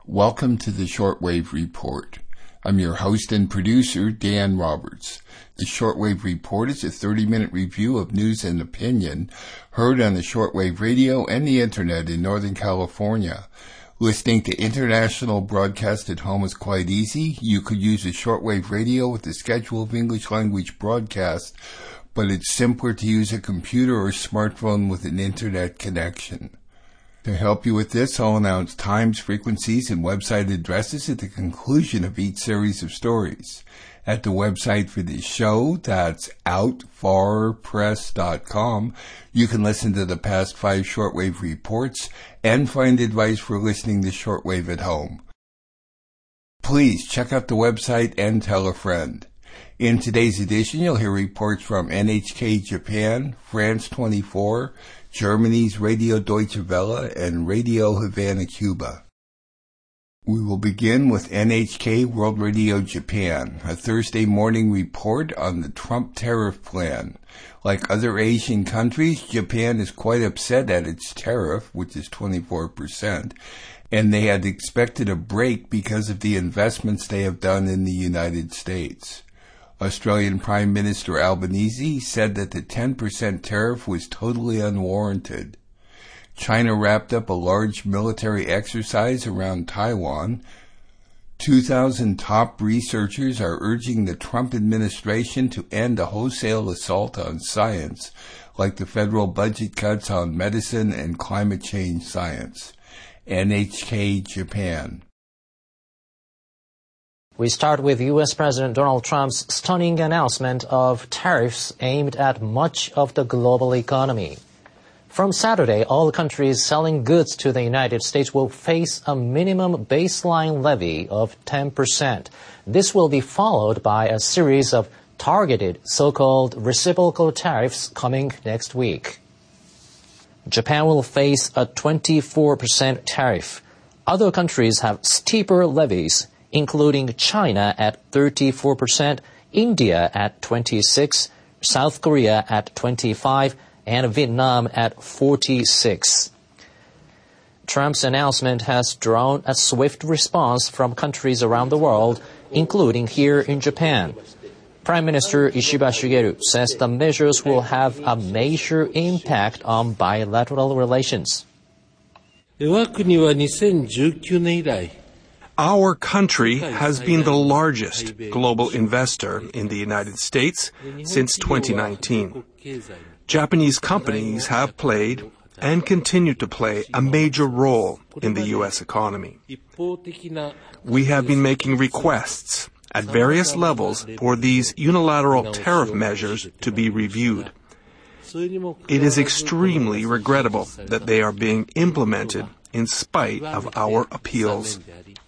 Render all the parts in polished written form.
Welcome to the Shortwave Report. I'm your host and producer, Dan Roberts. The Shortwave Report is a 30-minute review of news and opinion heard on the shortwave radio and the internet in Northern California. Listening to international broadcast at home is quite easy. You could use a shortwave radio with a schedule of English language broadcasts, but it's simpler to use a computer or smartphone with an internet connection. To help you with this, I'll announce times, frequencies, and website addresses at the conclusion of each series of stories. At the website for this show, that's outfarpress.com, you can listen to the past 5 shortwave reports and find advice for listening to shortwave at home. Please check out the website and tell a friend. In today's edition, you'll hear reports from NHK Japan, France 24, Germany's Radio Deutsche Welle, and Radio Havana, Cuba. We will begin with NHK World Radio Japan, a Thursday morning report on the Trump tariff plan. Like other Asian countries, Japan is quite upset at its tariff, which is 24%, and they had expected a break because of the investments they have done in the United States. Australian Prime Minister Albanese said that the 10% tariff was totally unwarranted. China wrapped up a large military exercise around Taiwan. 2,000 top researchers are urging the Trump administration to end a wholesale assault on science, like the federal budget cuts on medicine and climate change science. NHK Japan. We start with U.S. President Donald Trump's stunning announcement of tariffs aimed at much of the global economy. From Saturday, all countries selling goods to the United States will face a minimum baseline levy of 10%. This will be followed by a series of targeted so-called reciprocal tariffs coming next week. Japan will face a 24% tariff. Other countries have steeper levies, including China at 34%, India at 26%, South Korea at 25%, and Vietnam at 46%. Trump's announcement has drawn a swift response from countries around the world, including here in Japan. Prime Minister Ishiba Shigeru says the measures will have a major impact on bilateral relations. Our country has been the largest global investor in the United States since 2019. Japanese companies have played and continue to play a major role in the U.S. economy. We have been making requests at various levels for these unilateral tariff measures to be reviewed. It is extremely regrettable that they are being implemented in spite of our appeals.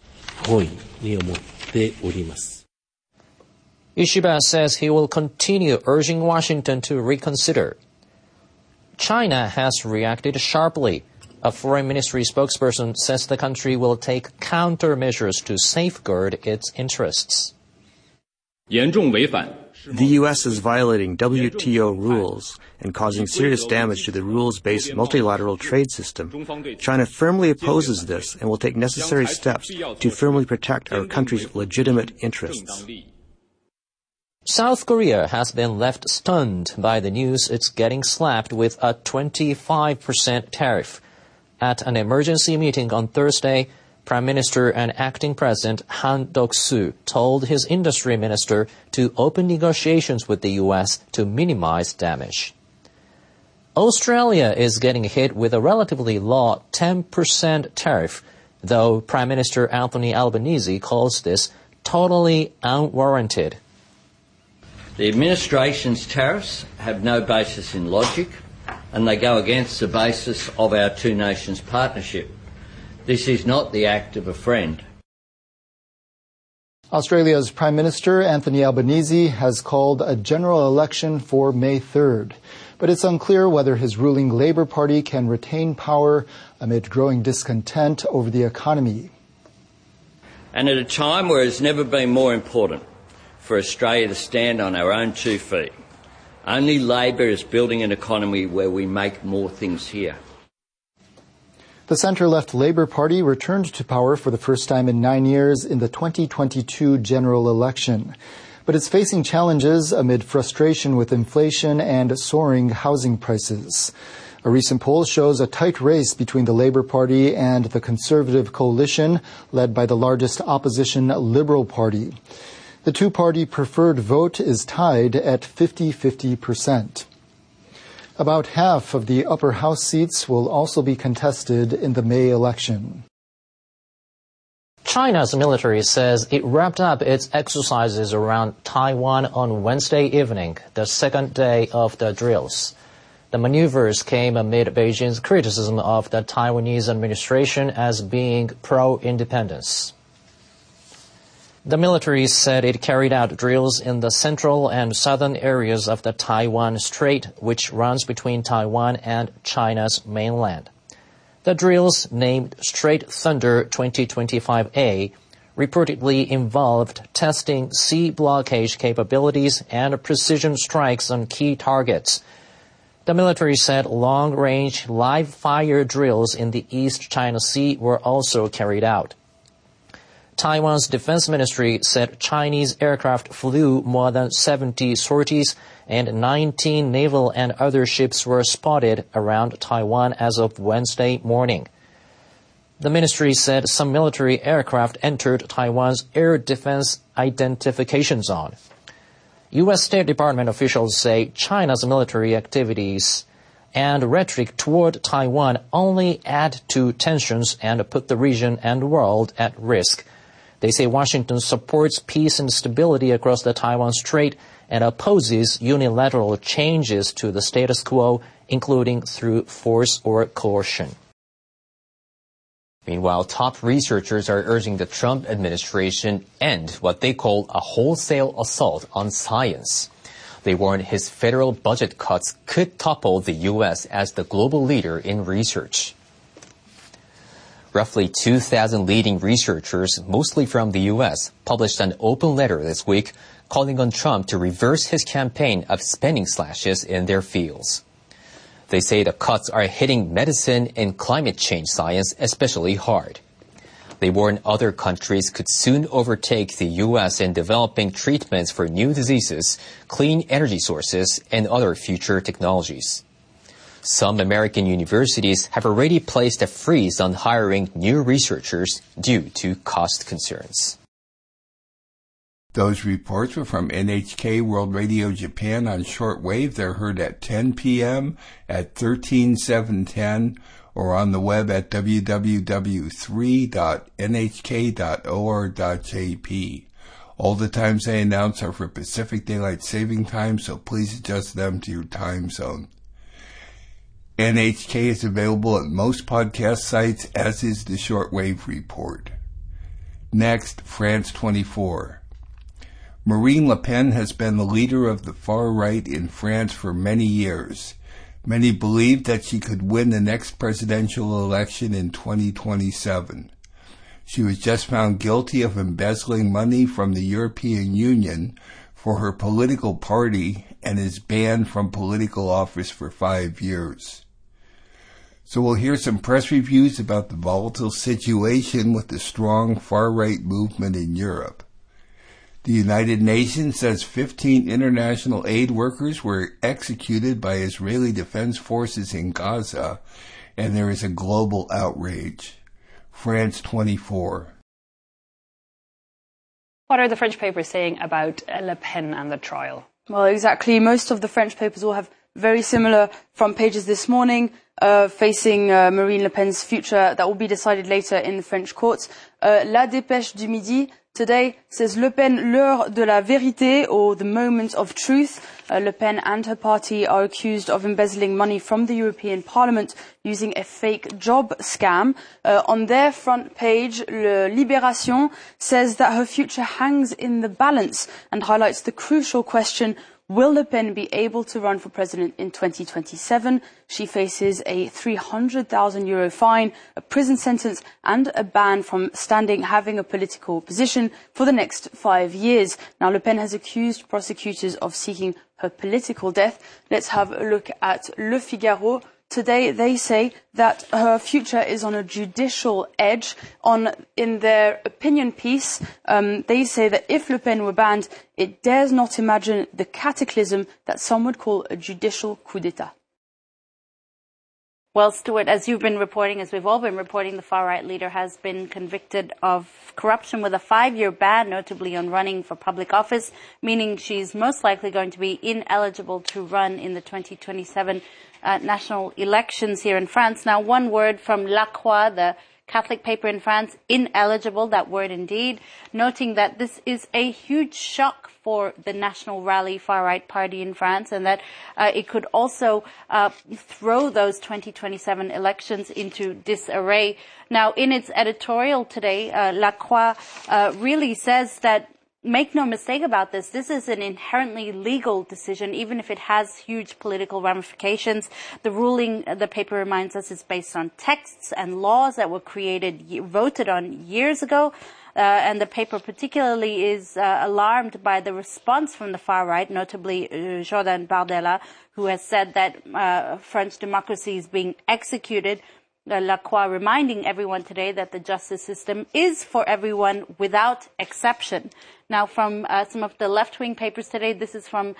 Ishiba says he will continue urging Washington to reconsider. China has reacted sharply. A foreign ministry spokesperson says the country will take countermeasures to safeguard its interests. The U.S. is violating WTO rules and causing serious damage to the rules-based multilateral trade system. China firmly opposes this and will take necessary steps to firmly protect our country's legitimate interests. South Korea has been left stunned by the news it's getting slapped with a 25% tariff. At an emergency meeting on Thursday, Prime Minister and Acting President Han Duck-soo told his industry minister to open negotiations with the U.S. to minimize damage. Australia is getting hit with a relatively low 10% tariff, though Prime Minister Anthony Albanese calls this totally unwarranted. The administration's tariffs have no basis in logic, and they go against the basis of our two nations partnership. This is not the act of a friend. Australia's Prime Minister Anthony Albanese has called a general election for May 3rd, but it's unclear whether his ruling Labour Party can retain power amid growing discontent over the economy. And at a time where it's never been more important for Australia to stand on our own 2 feet, only Labor is building an economy where we make more things here. The center-left Labour Party returned to power for the first time in 9 years in the 2022 general election. But it's facing challenges amid frustration with inflation and soaring housing prices. A recent poll shows a tight race between the Labour Party and the Conservative coalition, led by the largest opposition Liberal Party. The two-party preferred vote is tied at 50-50%. About half of the upper house seats will also be contested in the May election. China's military says it wrapped up its exercises around Taiwan on Wednesday evening, the second day of the drills. The maneuvers came amid Beijing's criticism of the Taiwanese administration as being pro-independence. The military said it carried out drills in the central and southern areas of the Taiwan Strait, which runs between Taiwan and China's mainland. The drills, named Strait Thunder 2025A, reportedly involved testing sea blockade capabilities and precision strikes on key targets. The military said long-range live-fire drills in the East China Sea were also carried out. Taiwan's defense ministry said Chinese aircraft flew more than 70 sorties and 19 naval and other ships were spotted around Taiwan as of Wednesday morning. The ministry said some military aircraft entered Taiwan's air defense identification zone. U.S. State Department officials say China's military activities and rhetoric toward Taiwan only add to tensions and put the region and world at risk. They say Washington supports peace and stability across the Taiwan Strait and opposes unilateral changes to the status quo, including through force or coercion. Meanwhile, top researchers are urging the Trump administration end what they call a wholesale assault on science. They warn his federal budget cuts could topple the U.S. as the global leader in research. Roughly 2,000 leading researchers, mostly from the U.S., published an open letter this week calling on Trump to reverse his campaign of spending slashes in their fields. They say the cuts are hitting medicine and climate change science especially hard. They warn other countries could soon overtake the U.S. in developing treatments for new diseases, clean energy sources, and other future technologies. Some American universities have already placed a freeze on hiring new researchers due to cost concerns. Those reports were from NHK World Radio Japan on shortwave. They're heard at 10 p.m., at 13710, or on the web at www.3.nhk.or.jp. All the times I announce are for Pacific Daylight Saving Time, so please adjust them to your time zone. NHK is available at most podcast sites, as is the Shortwave Report. Next, France 24. Marine Le Pen has been the leader of the far right in France for many years. Many believe that she could win the next presidential election in 2027. She was just found guilty of embezzling money from the European Union for her political party and is banned from political office for 5 years. So we'll hear some press reviews about the volatile situation with the strong far-right movement in Europe. The United Nations says 15 international aid workers were executed by Israeli Defense Forces in Gaza, and there is a global outrage. France 24. What are the French papers saying about Le Pen and the trial? Well, exactly. Most of the French papers all have very similar front pages this morning, facing Marine Le Pen's future that will be decided later in the French courts. La Dépêche du Midi today says Le Pen, l'heure de la vérité, or the moment of truth. Le Pen and her party are accused of embezzling money from the European Parliament using a fake job scam. On their front page, Le Libération says that her future hangs in the balance and highlights the crucial question: will Le Pen be able to run for president in 2027? She faces a €300,000 fine, a prison sentence, and a ban from having a political position for the next 5 years. Now, Le Pen has accused prosecutors of seeking her political death. Let's have a look at Le Figaro today they say that her future is on a judicial edge. In their opinion piece, they say that if Le Pen were banned, it dares not imagine the cataclysm that some would call a judicial coup d'etat. Well, Stuart, as you've been reporting, as we've all been reporting, the far-right leader has been convicted of corruption with a 5-year ban, notably on running for public office, meaning she's most likely going to be ineligible to run in the 2027 national elections here in France. Now, one word from La Croix, the Catholic paper in France, ineligible, that word indeed, noting that this is a huge shock for the National Rally far-right party in France, and that it could also throw those 2027 elections into disarray. Now, in its editorial today, La Croix really says that, make no mistake about this, this is an inherently legal decision, even if it has huge political ramifications. The ruling, the paper reminds us, is based on texts and laws that were voted on years ago. And the paper particularly is alarmed by the response from the far right, notably Jordan Bardella, who has said that French democracy is being executed. La Croix reminding everyone today that the justice system is for everyone without exception. Now, from some of the left-wing papers today, this is from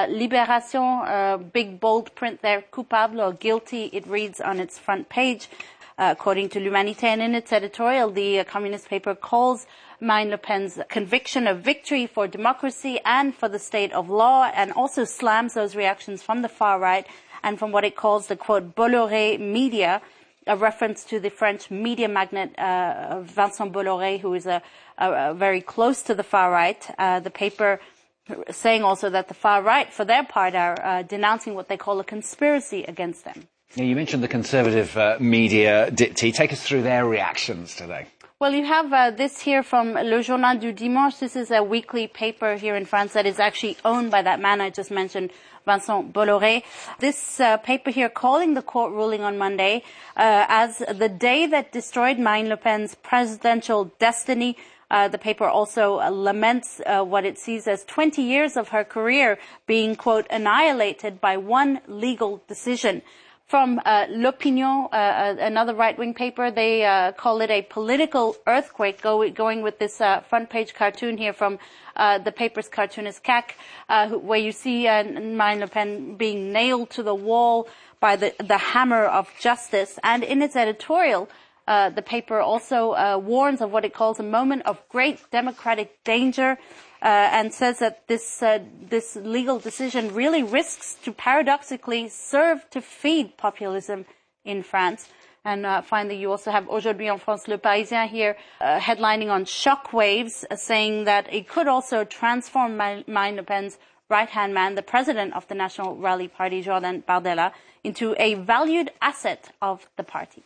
Libération, big bold print there, coupable or guilty, it reads on its front page. According to L'Humanité, and in its editorial, the communist paper calls Marine Le Pen's conviction a victory for democracy and for the state of law, and also slams those reactions from the far right and from what it calls the, quote, Bolloré media, a reference to the French media magnate Vincent Bolloré, who is a very close to the far right. The paper saying also that the far right, for their part, are denouncing what they call a conspiracy against them. Now, you mentioned the conservative media, Dipti. Take us through their reactions today. Well, you have this here from Le Journal du Dimanche. This is a weekly paper here in France that is actually owned by that man I just mentioned, Vincent Bolloré. This paper here calling the court ruling on Monday as the day that destroyed Marine Le Pen's presidential destiny. The paper also laments what it sees as 20 years of her career being, quote, annihilated by one legal decision. From L'Opinion, another right-wing paper, they call it a political earthquake, going with this front-page cartoon here from the paper's cartoonist CAC, where you see Marine Le Pen being nailed to the wall by the hammer of justice. And in its editorial, the paper also warns of what it calls a moment of great democratic danger, and says that this legal decision really risks to paradoxically serve to feed populism in France. And finally, you also have Aujourd'hui en France, Le Parisien here, headlining on shockwaves, saying that it could also transform Marine Le Pen's right-hand man, the president of the National Rally Party, Jordan Bardella, into a valued asset of the party.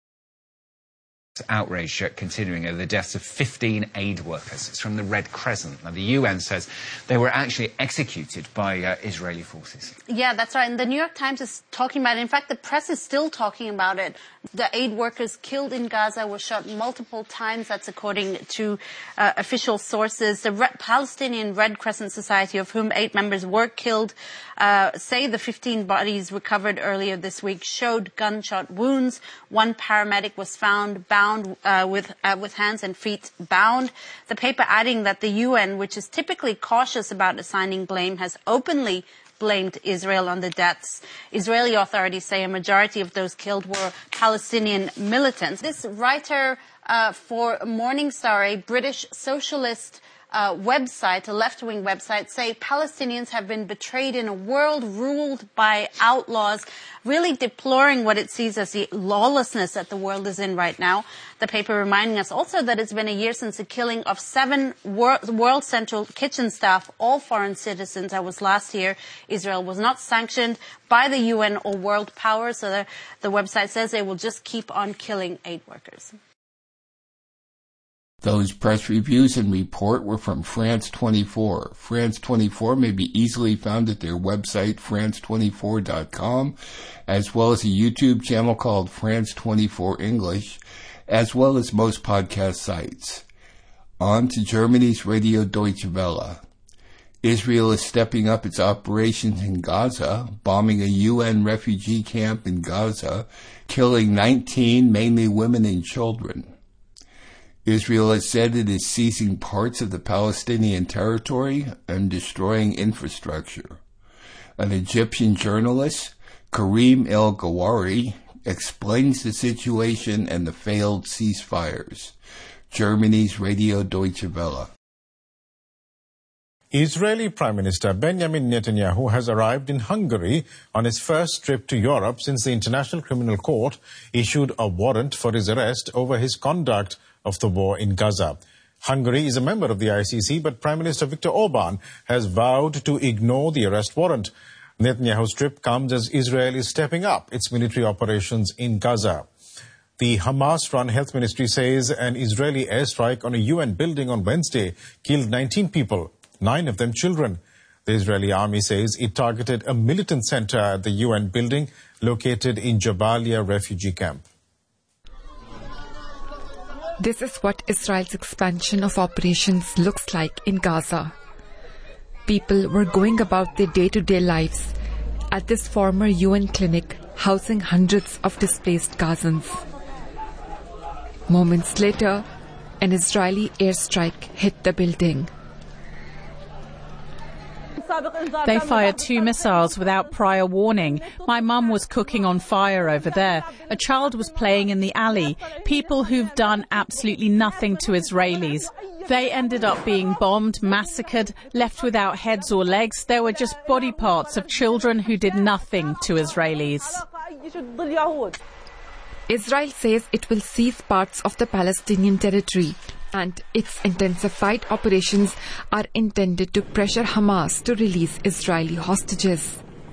Outrage continuing over the deaths of 15 aid workers. It's from the Red Crescent. Now, the UN says they were actually executed by Israeli forces. Yeah, that's right. And the New York Times is talking about it. In fact, the press is still talking about it. The aid workers killed in Gaza were shot multiple times. That's according to official sources. The Palestinian Red Crescent Society, of whom 8 members were killed, say the 15 bodies recovered earlier this week showed gunshot wounds. One paramedic was found bound with hands and feet bound. The paper adding that the UN, which is typically cautious about assigning blame, has openly blamed Israel on the deaths. Israeli authorities say a majority of those killed were Palestinian militants. This writer for Morning Star, a British socialist website, a left-wing website, say Palestinians have been betrayed in a world ruled by outlaws, really deploring what it sees as the lawlessness that the world is in right now. The paper reminding us also that it's been a year since the killing of 7 World Central Kitchen staff, all foreign citizens. That was last year. Israel was not sanctioned by the UN or world powers, so the website says they will just keep on killing aid workers. Those press reviews and report were from France 24. France 24 may be easily found at their website, france24.com, as well as a YouTube channel called France 24 English, as well as most podcast sites. On to Germany's Radio Deutsche Welle. Israel is stepping up its operations in Gaza, bombing a UN refugee camp in Gaza, killing 19, mainly women and children. Israel has said it is seizing parts of the Palestinian territory and destroying infrastructure. An Egyptian journalist, Karim El-Gawari, explains the situation and the failed ceasefires. Germany's Radio Deutsche Welle. Israeli Prime Minister Benjamin Netanyahu has arrived in Hungary on his first trip to Europe since the International Criminal Court issued a warrant for his arrest over his conduct of the war in Gaza. Hungary is a member of the ICC, but Prime Minister Viktor Orban has vowed to ignore the arrest warrant. Netanyahu's trip comes as Israel is stepping up its military operations in Gaza. The Hamas-run health ministry says an Israeli airstrike on a UN building on Wednesday killed 19 people, 9 of them children. The Israeli army says it targeted a militant center at the UN building located in Jabalia refugee camp. This is what Israel's expansion of operations looks like in Gaza. People were going about their day-to-day lives at this former UN clinic housing hundreds of displaced Gazans. Moments later, an Israeli airstrike hit the building. They fired 2 missiles without prior warning. My mum was cooking on fire over there. A child was playing in the alley. People who've done absolutely nothing to Israelis. They ended up being bombed, massacred, left without heads or legs. There were just body parts of children who did nothing to Israelis. Israel says it will seize parts of the Palestinian territory, and its intensified operations are intended to pressure Hamas to release Israeli hostages.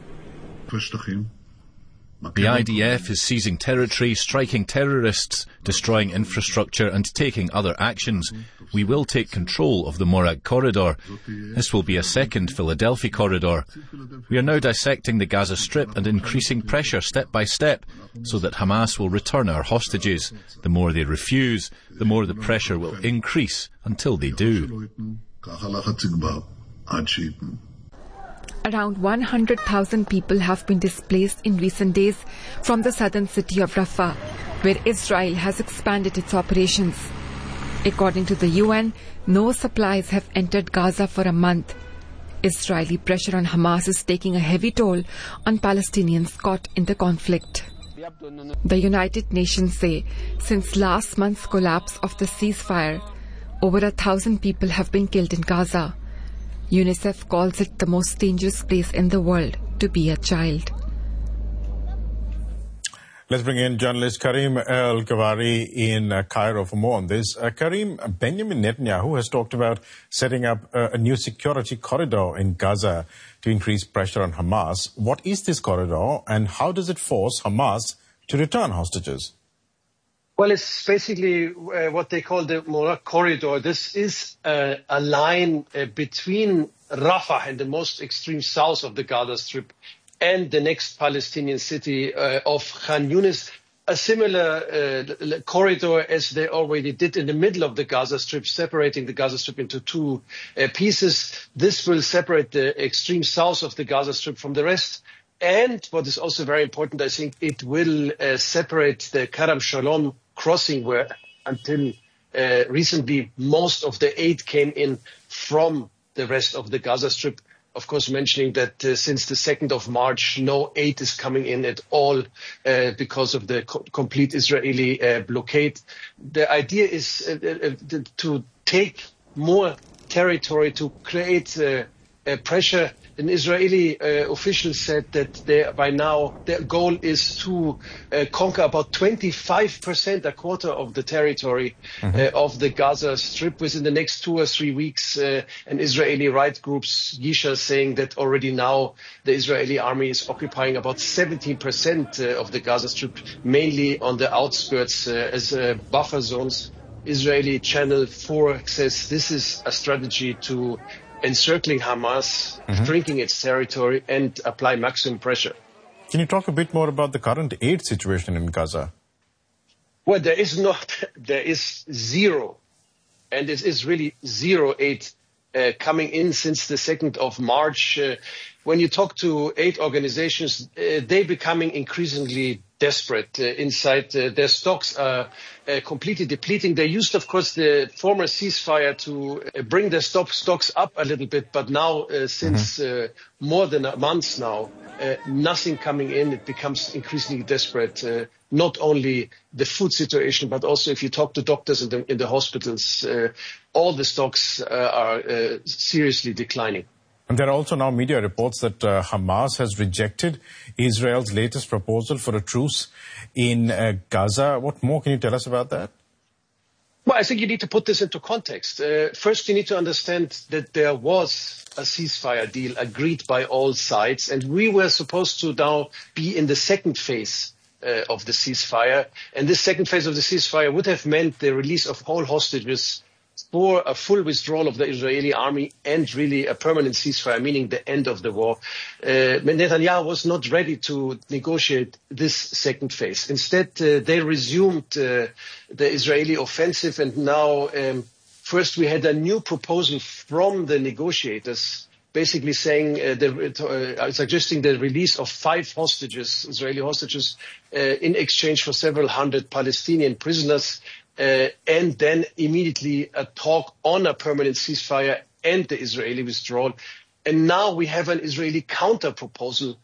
The IDF is seizing territory, striking terrorists, destroying infrastructure and taking other actions. We will take control of the Morag corridor. This will be a second Philadelphia corridor. We are now dissecting the Gaza Strip and increasing pressure step by step so that Hamas will return our hostages. The more they refuse, the more the pressure will increase until they do. Around 100,000 people have been displaced in recent days from the southern city of Rafah, where Israel has expanded its operations. According to the UN, no supplies have entered Gaza for a month. Israeli pressure on Hamas is taking a heavy toll on Palestinians caught in the conflict. The United Nations say since last month's collapse of the ceasefire, over 1,000 people have been killed in Gaza. UNICEF calls it the most dangerous place in the world to be a child. Let's bring in journalist Karim El-Gawari in Cairo for more on this. Karim, Benjamin Netanyahu has talked about setting up a new security corridor in Gaza to increase pressure on Hamas. What is this corridor and how does it force Hamas to return hostages? Well, it's basically what they call the Morag corridor. This is a line between Rafah and the most extreme south of the Gaza Strip and the next Palestinian city of Khan Yunis. A similar corridor as they already did in the middle of the Gaza Strip, separating the Gaza Strip into 2 pieces. This will separate the extreme south of the Gaza Strip from the rest. And what is also very important, I think, it will separate the Karam Shalom crossing, where until recently most of the aid came in from the rest of the Gaza Strip. Of course, mentioning that since the 2nd of March, no aid is coming in at all because of the complete Israeli blockade. The idea is to take more territory, to create pressure. An Israeli official said that by now their goal is to conquer about 25%, a quarter of the territory of the Gaza Strip within the next 2 or 3 weeks. And Israeli right groups, Yisha, saying that already now the Israeli army is occupying about 17% of the Gaza Strip, mainly on the outskirts as buffer zones. Israeli Channel 4 says this is a strategy to encircling Hamas, shrinking its territory, and apply maximum pressure. Can you talk a bit more about the current aid situation in Gaza? Well, there is zero, and this is really zero aid coming in since the 2nd of March. When you talk to aid organizations, they're becoming increasingly desperate inside. Their stocks are completely depleting. They used, of course, the former ceasefire to bring their stocks up a little bit. But now, since more than a month now, nothing coming in. It becomes increasingly desperate. Not only the food situation, but also if you talk to doctors in the hospitals, all the stocks are seriously declining. And there are also now media reports that Hamas has rejected Israel's latest proposal for a truce in Gaza. What more can you tell us about that? Well, I think you need to put this into context. First, you need to understand that there was a ceasefire deal agreed by all sides, and we were supposed to now be in the second phase of the ceasefire. And this second phase of the ceasefire would have meant the release of all hostages for a full withdrawal of the Israeli army and really a permanent ceasefire, meaning the end of the war. Netanyahu was not ready to negotiate this second phase. Instead, they resumed the Israeli offensive, and now first we had a new proposal from the negotiators, basically saying, suggesting the release of 5 hostages, Israeli hostages, in exchange for several hundred Palestinian prisoners. And then immediately a talk on a permanent ceasefire and the Israeli withdrawal. And now we have an Israeli counter-proposal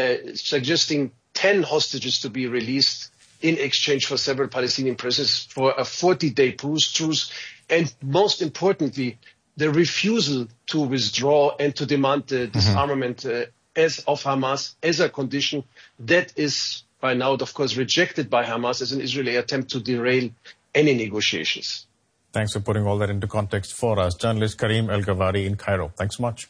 suggesting 10 hostages to be released in exchange for several Palestinian prisoners for a 40-day truce. And most importantly, the refusal to withdraw and to demand the disarmament as of Hamas as a condition that is by now, of course, rejected by Hamas as an Israeli attempt to derail any negotiations. Thanks for putting all that into context for us. Journalist Karim El-Ghavari in Cairo. Thanks so much.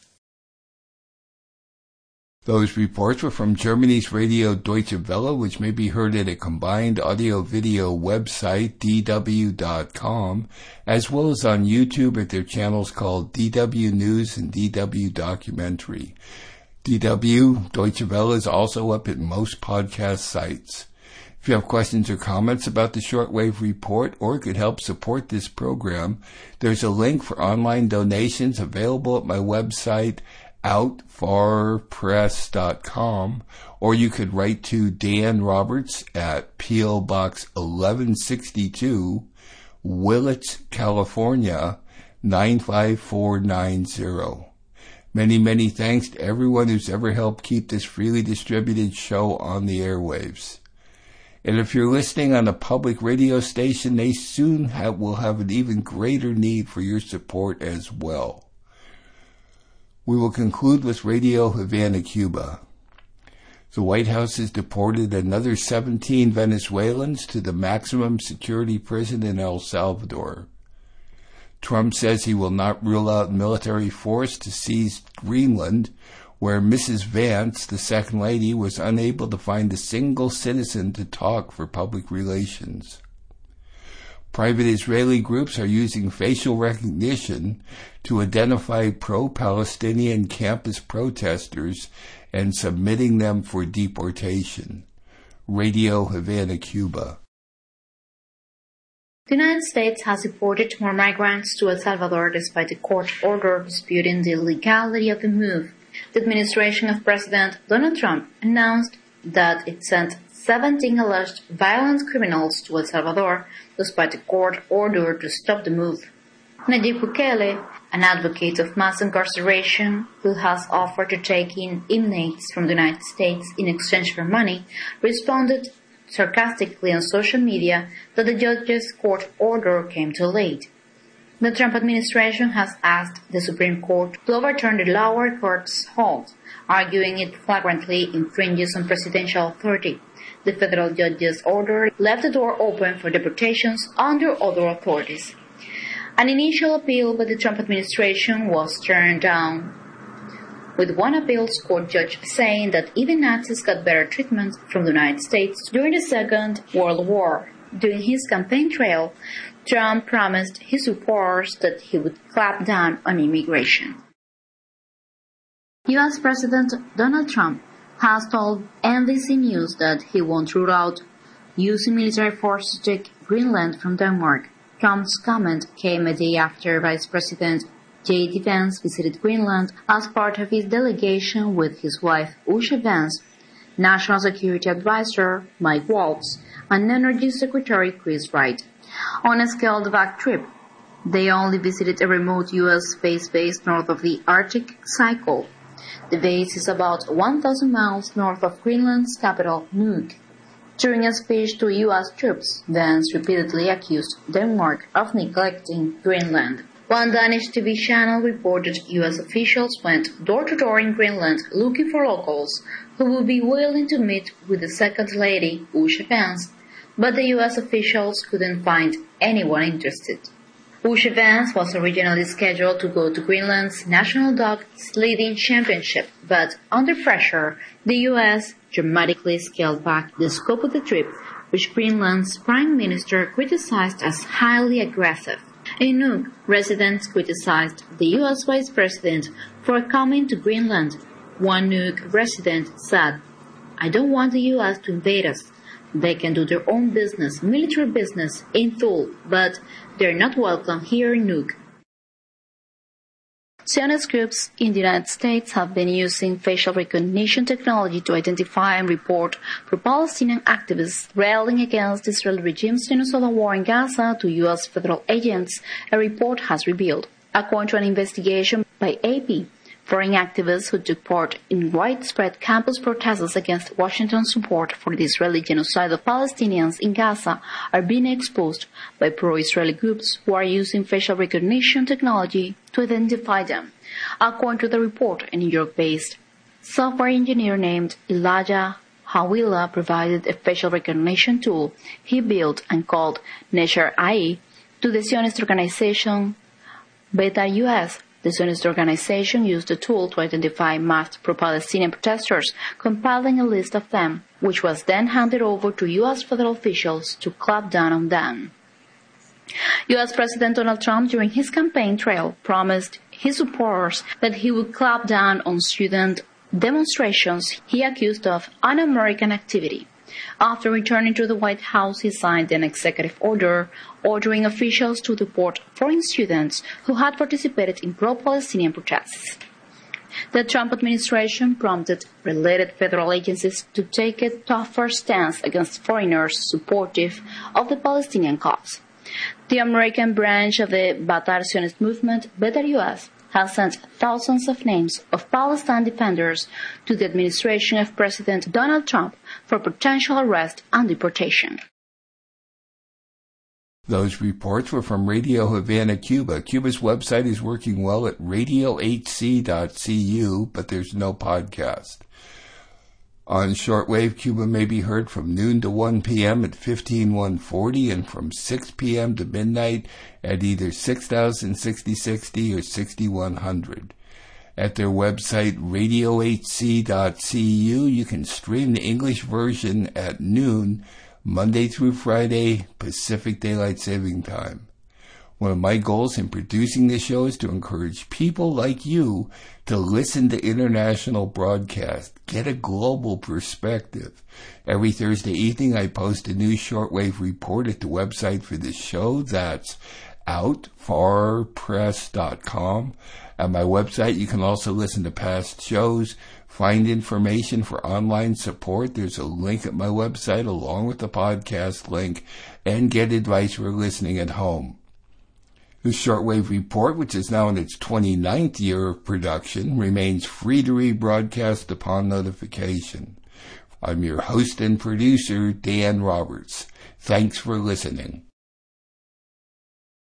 Those reports were from Germany's radio Deutsche Welle, which may be heard at a combined audio-video website, dw.com, as well as on YouTube at their channels called DW News and DW Documentary. DW, Deutsche Welle, is also up at most podcast sites. If you have questions or comments about the Shortwave Report or could help support this program, there's a link for online donations available at my website, outfarpress.com, or you could write to Dan Roberts at P.O. Box 1162, Willits, California, 95490. Many, many thanks to everyone who's ever helped keep this freely distributed show on the airwaves. And if you're listening on a public radio station, they soon will have an even greater need for your support as well. We will conclude with Radio Havana, Cuba. The White House has deported another 17 Venezuelans to the maximum security prison in El Salvador. Trump says he will not rule out military force to seize Greenland, where Mrs. Vance, the second lady, was unable to find a single citizen to talk for public relations. Private Israeli groups are using facial recognition to identify pro-Palestinian campus protesters and submitting them for deportation. Radio Havana, Cuba. The United States has deported more migrants to El Salvador despite the court order disputing the legality of the move. The administration of President Donald Trump announced that it sent 17 alleged violent criminals to El Salvador despite the court order to stop the move. Nayib Bukele, an advocate of mass incarceration who has offered to take in inmates from the United States in exchange for money, responded sarcastically on social media that the judge's court order came too late. The Trump administration has asked the Supreme Court to overturn the lower court's halt, arguing it flagrantly infringes on presidential authority. The federal judge's order left the door open for deportations under other authorities. An initial appeal by the Trump administration was turned down, with one appeals court judge saying that even Nazis got better treatment from the United States during the Second World War. During his campaign trail, Trump promised his supporters that he would clamp down on immigration. U.S. President Donald Trump has told NBC News that he won't rule out using military force to take Greenland from Denmark. Trump's comment came a day after Vice President J.D. Vance visited Greenland as part of his delegation with his wife, Usha Vance, National Security Advisor Mike Waltz, and Energy Secretary Chris Wright. On a scaled-back trip, they only visited a remote U.S. space base north of the Arctic Cycle. The base is about 1,000 miles north of Greenland's capital, Nuuk. During a speech to U.S. troops, Vance repeatedly accused Denmark of neglecting Greenland. One Danish TV channel reported U.S. officials went door-to-door in Greenland looking for locals who would be willing to meet with the Second Lady, Usha Vance, but the U.S. officials couldn't find anyone interested. Usha Vance was originally scheduled to go to Greenland's National Dog Sledding Championship, but under pressure, the U.S. dramatically scaled back the scope of the trip, which Greenland's Prime Minister criticized as highly aggressive. In Nuuk, residents criticized the U.S. Vice President for coming to Greenland. One Nuuk resident said, "I don't want the U.S. to invade us. They can do their own business, military business, in Thule, but they're not welcome here in Nuuk." Zionist groups in the United States have been using facial recognition technology to identify and report pro-Palestinian activists railing against the Israeli regime's genocidal war in Gaza to U.S. federal agents, a report has revealed. According to an investigation by AP, foreign activists who took part in widespread campus protests against Washington's support for the Israeli genocide of Palestinians in Gaza are being exposed by pro-Israeli groups who are using facial recognition technology to identify them. According to the report, a New York-based software engineer named Elijah Hawila provided a facial recognition tool he built and called Nesher AI to the Zionist organization Beta US. The Zionist organization used the tool to identify masked pro-Palestinian protesters, compiling a list of them, which was then handed over to U.S. federal officials to clamp down on them. U.S. President Donald Trump, during his campaign trail, promised his supporters that he would clamp down on student demonstrations he accused of un-American activity. After returning to the White House, he signed an executive order ordering officials to deport foreign students who had participated in pro-Palestinian protests. The Trump administration prompted related federal agencies to take a tougher stance against foreigners supportive of the Palestinian cause. The American branch of the Batar Zionist movement, Better US, has sent thousands of names of Palestine defenders to the administration of President Donald Trump for potential arrest and deportation. Those reports were from Radio Havana, Cuba. Cuba's website is working well at radiohc.cu, but there's no podcast. On shortwave, Cuba may be heard from noon to 1 p.m. at 15140 and from 6 p.m. to midnight at either 6000, 6060, or 6100. At their website, radiohc.cu, you can stream the English version at noon, Monday through Friday, Pacific Daylight Saving Time. One of my goals in producing this show is to encourage people like you to listen to international broadcasts, get a global perspective. Every Thursday evening, I post a new shortwave report at the website for this show. That's outfarpress.com. At my website, you can also listen to past shows, find information for online support. There's a link at my website along with the podcast link, and get advice for listening at home. The Shortwave Report, which is now in its 29th year of production, remains free to rebroadcast upon notification. I'm your host and producer, Dan Roberts. Thanks for listening.